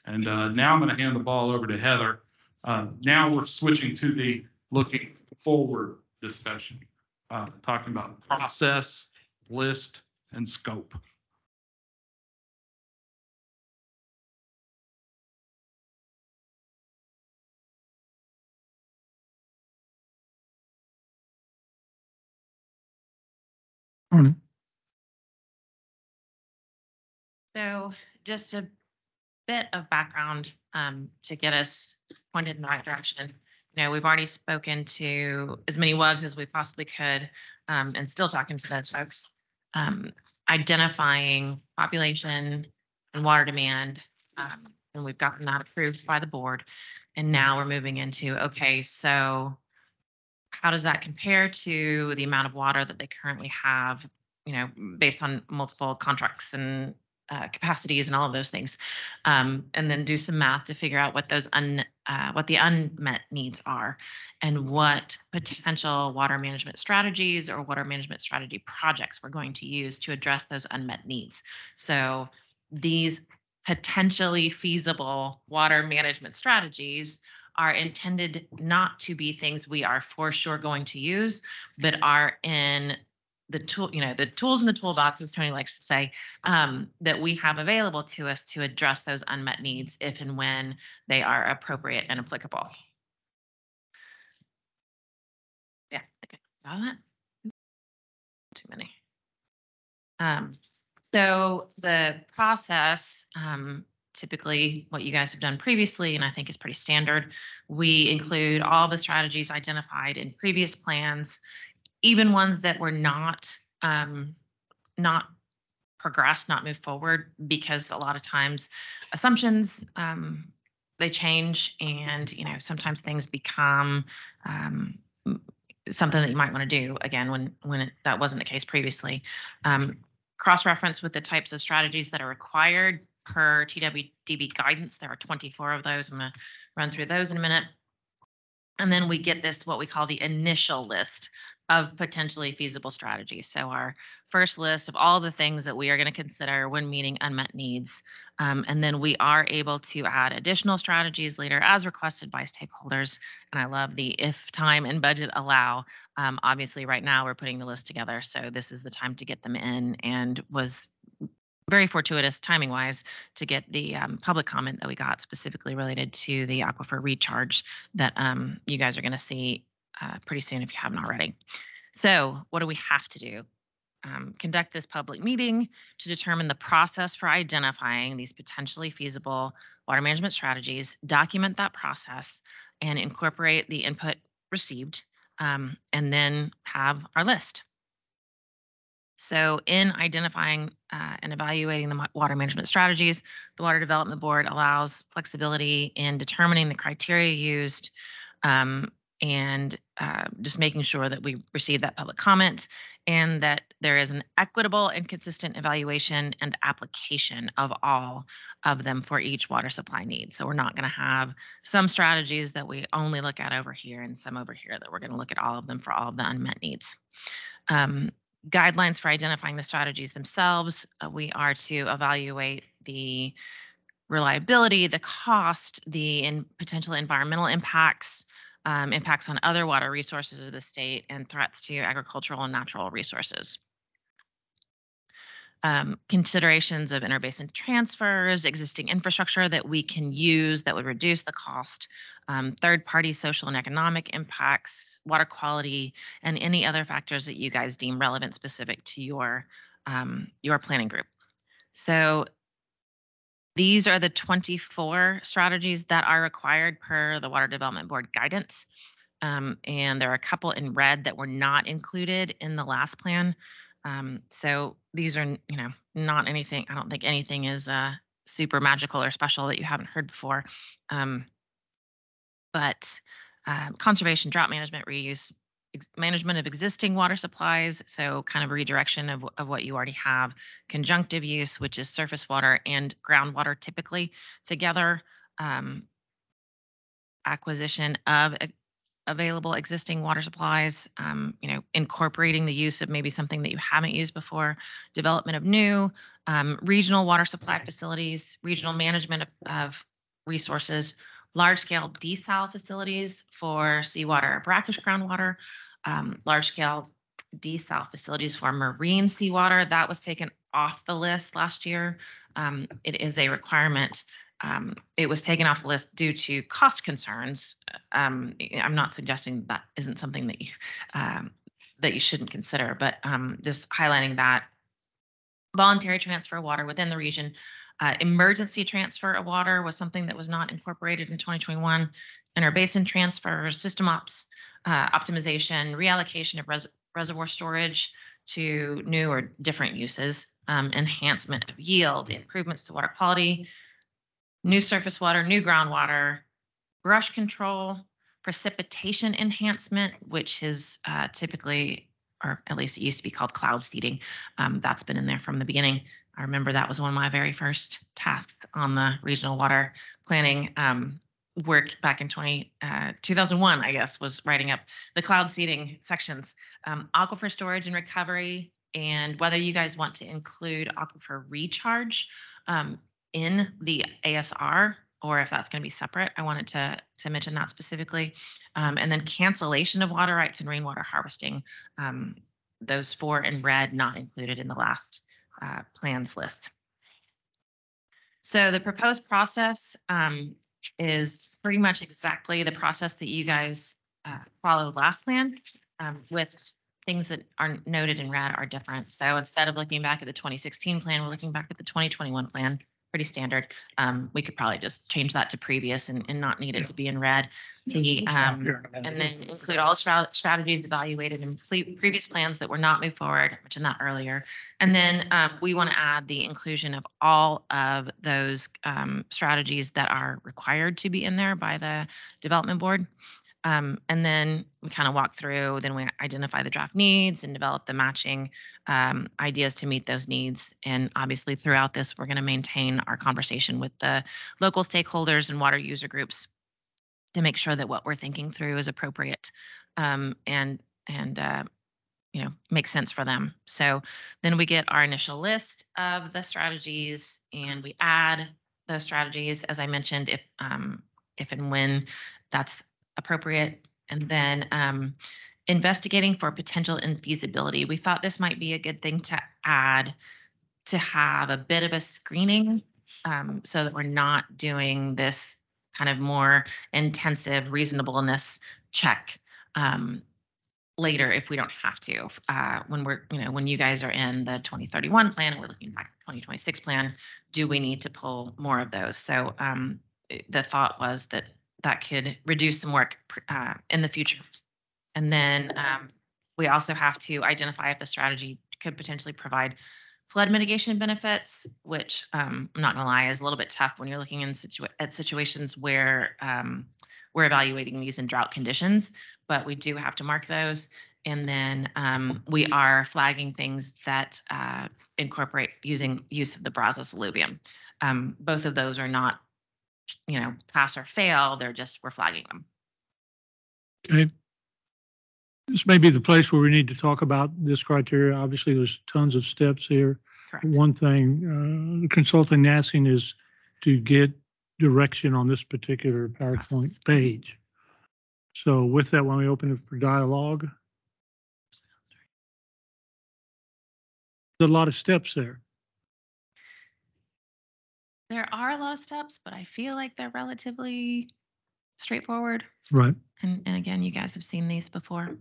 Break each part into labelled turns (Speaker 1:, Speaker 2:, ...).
Speaker 1: And now I'm going to hand the ball over to Heather. Now we're switching to the looking forward discussion, talking about process, list, and scope.
Speaker 2: Morning.
Speaker 3: So just a bit of background to get us pointed in the right direction. We've already spoken to as many WUGs as we possibly could, and still talking to those folks, identifying population and water demand, and we've gotten that approved by the board. And now we're moving into, okay, so how does that compare to the amount of water that they currently have, based on multiple contracts and capacities and all of those things, and then do some math to figure out what those what the unmet needs are, and what potential water management strategies or water management strategy projects we're going to use to address those unmet needs. So these potentially feasible water management strategies are intended not to be things we are for sure going to use, but are in the tool, the tools in the toolbox, as Tony likes to say, that we have available to us to address those unmet needs if and when they are appropriate and applicable. Yeah, I think I got that. Too many. So the process, typically what you guys have done previously, and I think is pretty standard, we include all the strategies identified in previous plans, even ones that were not progressed, not moved forward, because a lot of times assumptions, they change, and sometimes things become something that you might want to do again when that wasn't the case previously. Cross-reference with the types of strategies that are required per TWDB guidance. There are 24 of those. I'm going to run through those in a minute. And then we get this, what we call the initial list of potentially feasible strategies. So our first list of all the things that we are going to consider when meeting unmet needs. And then we are able to add additional strategies later as requested by stakeholders. And I love the if time and budget allow. Obviously, right now we're putting the list together. So this is the time to get them in, and was very fortuitous timing wise to get the public comment that we got specifically related to the aquifer recharge that you guys are going to see pretty soon if you haven't already. So what do we have to do? Conduct this public meeting to determine the process for identifying these potentially feasible water management strategies, document that process, and incorporate the input received, and then have our list. So in identifying and evaluating the water management strategies, the Water Development Board allows flexibility in determining the criteria used, and just making sure that we receive that public comment and that there is an equitable and consistent evaluation and application of all of them for each water supply need. So we're not going to have some strategies that we only look at over here and some over here, that we're going to look at all of them for all of the unmet needs. Guidelines for identifying the strategies themselves. We are to evaluate the reliability, the cost, the potential environmental impacts, impacts on other water resources of the state, and threats to agricultural and natural resources. Considerations of interbasin transfers, existing infrastructure that we can use that would reduce the cost, third-party social and economic impacts, water quality, and any other factors that you guys deem relevant specific to your planning group. So these are the 24 strategies that are required per the Water Development Board guidance. And there are a couple in red that were not included in the last plan. So these are, not anything, I don't think anything is super magical or special that you haven't heard before. But conservation, drought management, reuse, management of existing water supplies, so kind of redirection of what you already have, conjunctive use, which is surface water and groundwater typically together, acquisition of available existing water supplies, incorporating the use of maybe something that you haven't used before, development of new, regional water supply facilities, regional management of resources, large-scale desal facilities for seawater, brackish groundwater, large-scale desal facilities for marine seawater. That was taken off the list last year. It is a requirement. It was taken off the list due to cost concerns. I'm not suggesting that isn't something that you shouldn't consider, but just highlighting that voluntary transfer of water within the region. Emergency transfer of water was something that was not incorporated in 2021. Interbasin transfers, system optimization, reallocation of reservoir storage to new or different uses, enhancement of yield, improvements to water quality, new surface water, new groundwater, brush control, precipitation enhancement, which is typically, or at least it used to be called cloud seeding. That's been in there from the beginning. I remember that was one of my very first tasks on the regional water planning work back in 2001, I guess, was writing up the cloud seeding sections. Aquifer storage and recovery, and whether you guys want to include aquifer recharge in the ASR, or if that's going to be separate. I wanted to mention that specifically. And then cancellation of water rights and rainwater harvesting. Those 4 in red, not included in the last plans list. So the proposed process is pretty much exactly the process that you guys followed last plan, with things that are noted in red are different. So instead of looking back at the 2016 plan, we're looking back at the 2021 plan. Pretty standard. We could probably just change that to previous and not need it to be in red. And then include all strategies evaluated in previous plans that were not moved forward. I mentioned that earlier. And then we want to add the inclusion of all of those strategies that are required to be in there by the development board. And then we kind of walk through, then we identify the draft needs and develop the matching ideas to meet those needs. And obviously throughout this, we're going to maintain our conversation with the local stakeholders and water user groups to make sure that what we're thinking through is appropriate and makes sense for them. So then we get our initial list of the strategies and we add those strategies, as I mentioned, if and when that's appropriate. And then investigating for potential infeasibility. We thought this might be a good thing to add, to have a bit of a screening so that we're not doing this kind of more intensive reasonableness check later if we don't have to. When you guys are in the 2031 plan and we're looking back at the 2026 plan, do we need to pull more of those? So the thought was that could reduce some work in the future. And then we also have to identify if the strategy could potentially provide flood mitigation benefits, which I'm not going to lie is a little bit tough when you're looking at situations where we're evaluating these in drought conditions, but we do have to mark those. And then we are flagging things that incorporate use of the Brazos alluvium. Both of those are not pass or fail. We're flagging them.
Speaker 2: Okay. This may be the place where we need to talk about this criteria. Obviously, there's tons of steps here.
Speaker 3: Correct.
Speaker 2: One thing the consultant asking is to get direction on this particular PowerPoint page. So with that, when we open it for dialogue, there's a lot of steps there.
Speaker 3: There are a lot of steps, but I feel like they're relatively straightforward.
Speaker 2: Right.
Speaker 3: And again, you guys have seen these before.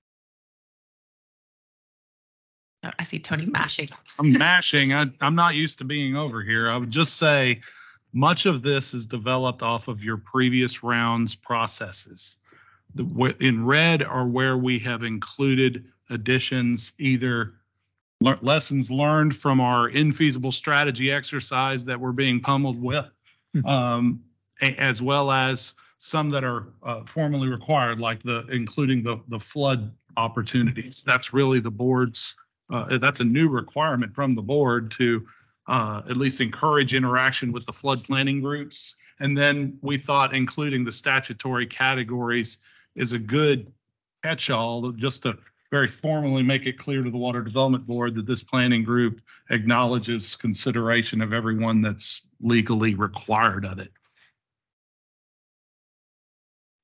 Speaker 3: Oh, I see Tony mashing.
Speaker 4: I'm mashing. I'm not used to being over here. I would just say much of this is developed off of your previous rounds processes. In red are where we have included additions, either lessons learned from our infeasible strategy exercise that we're being pummeled with, as well as some that are formally required, like including the flood opportunities. That's really the board's. That's a new requirement from the board to at least encourage interaction with the flood planning groups. And then we thought including the statutory categories is a good catch-all, just to very formally make it clear to the Water Development Board that this planning group acknowledges consideration of everyone that's legally required of it.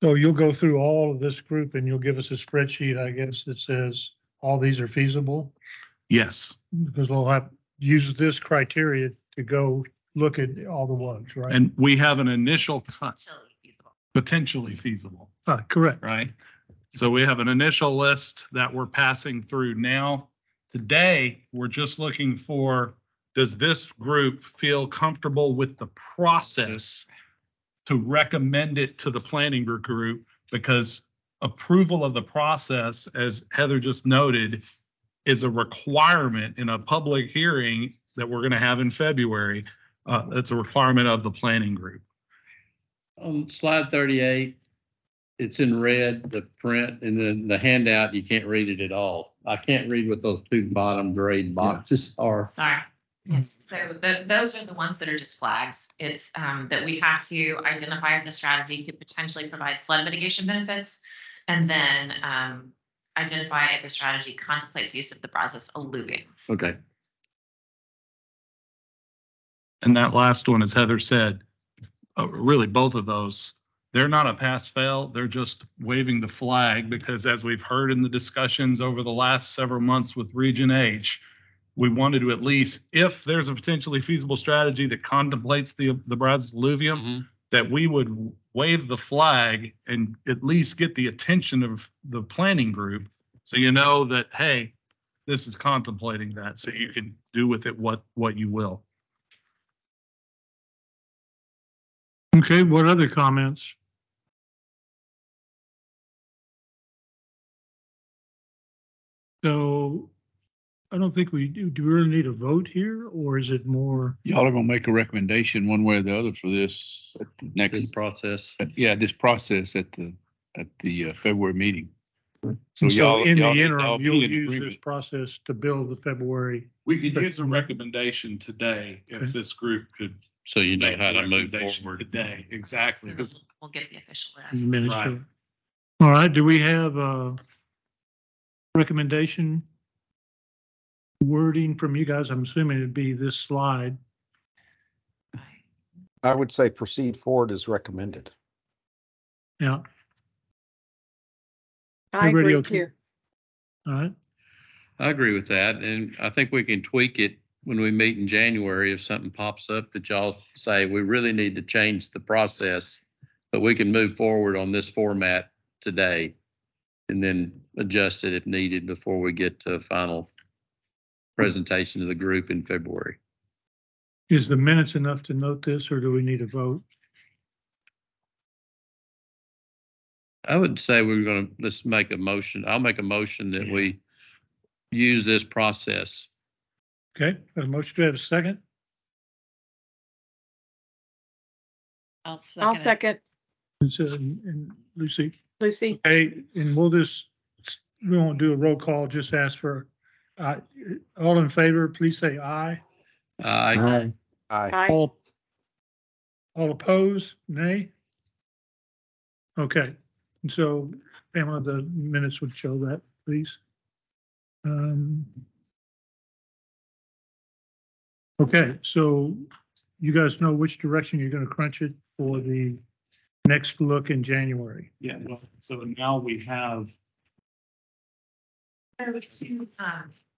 Speaker 2: So you'll go through all of this group and you'll give us a spreadsheet, I guess, that says all these are feasible,
Speaker 4: Yes.
Speaker 2: because we'll have use this criteria to go look at all the ones, right?
Speaker 4: And we have an initial cut,
Speaker 3: Totally feasible.
Speaker 4: potentially feasible,
Speaker 2: Correct.
Speaker 4: right? So we have an initial list that we're passing through now. Today, we're just looking for, does this group feel comfortable with the process to recommend it to the planning group? Because approval of the process, as Heather just noted, is a requirement in a public hearing that we're going to have in February. It's a requirement of the planning group.
Speaker 5: On slide 38, it's in red, the print, and then the handout, you can't read it at all. I can't read what those two bottom gray boxes are.
Speaker 3: Sorry. Yes. So those are the ones that are just flags. It's that we have to identify if the strategy could potentially provide flood mitigation benefits, and then identify if the strategy contemplates use of the Brazos alluvium.
Speaker 5: Okay.
Speaker 4: And that last one, as Heather said, really both of those, they're not a pass fail. They're just waving the flag, because as we've heard in the discussions over the last several months with Region H, we wanted to at least, if there's a potentially feasible strategy that contemplates the Brazos alluvium, that we would wave the flag and at least get the attention of the planning group, so you know that, hey, this is contemplating that, so you can do with it what you will.
Speaker 2: Okay, what other comments? So I don't think we do. Do we really need a vote here, or is it more?
Speaker 6: Y'all are gonna make a recommendation one way or the other for this at the next
Speaker 5: process.
Speaker 6: this process at the February meeting.
Speaker 2: So in the
Speaker 6: y'all need to
Speaker 2: interim,
Speaker 6: all be
Speaker 2: you'll
Speaker 6: in
Speaker 2: use
Speaker 6: agreement.
Speaker 2: this process to build the February.
Speaker 4: We could use a recommendation today if this group could.
Speaker 5: So you know
Speaker 4: make
Speaker 5: how
Speaker 4: a
Speaker 5: to move
Speaker 4: recommendation
Speaker 5: forward.
Speaker 4: today. Exactly.
Speaker 3: So we'll get the official list.
Speaker 2: Minutes.
Speaker 4: Right.
Speaker 2: All right. Do we have a recommendation wording from you guys? I'm assuming it'd be this slide.
Speaker 7: I would say proceed forward as recommended.
Speaker 2: Yeah.
Speaker 8: I
Speaker 2: Everybody
Speaker 8: agree
Speaker 2: okay?
Speaker 8: too.
Speaker 2: All right.
Speaker 5: I agree with that, and I think we can tweak it when we meet in January if something pops up that y'all say we really need to change the process, but we can move forward on this format today and then adjust it if needed before we get to a final presentation to the group in February.
Speaker 2: Is the minutes enough to note this, or do we need a vote?
Speaker 5: I would say let's make a motion. I'll make a motion that we use this process.
Speaker 2: Okay. Got a motion. Do I have a second?
Speaker 8: I'll second.
Speaker 2: And Lucy.
Speaker 8: Lucy.
Speaker 2: Okay, and we won't do a roll call, just ask for, all in favor, please say aye.
Speaker 5: Aye.
Speaker 7: Aye.
Speaker 2: All opposed, nay? Okay, and so Pamela, the minutes would show that, please. Okay, so you guys know which direction you're gonna crunch it for the next look in January.
Speaker 4: Yeah. Well, so now we have.
Speaker 3: There were two